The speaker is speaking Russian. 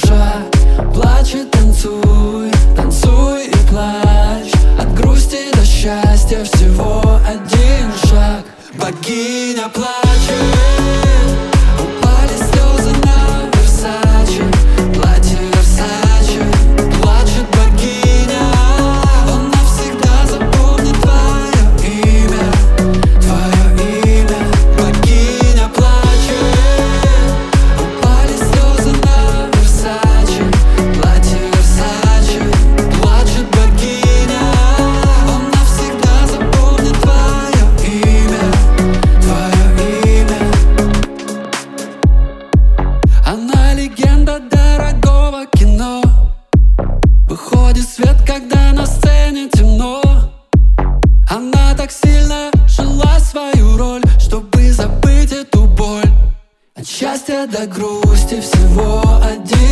душа плачет, танцуй, танцуй и плачь. От грусти до счастья всего один шаг. Богиня плачет, упали слезы на Версаче, платье Версаче. Плачет богиня, он навсегда запомнит твое имя, твое имя. Богиня плачет, упали слезы на Версаче, платье Версаче. Плачет богиня, он навсегда запомнит твое имя, твое имя. Она легенда дорогого кино. Выходит в свет, когда на сцене темно. Она так сильно жила свою роль, чтобы забыть эту боль. От счастья до грусти всего один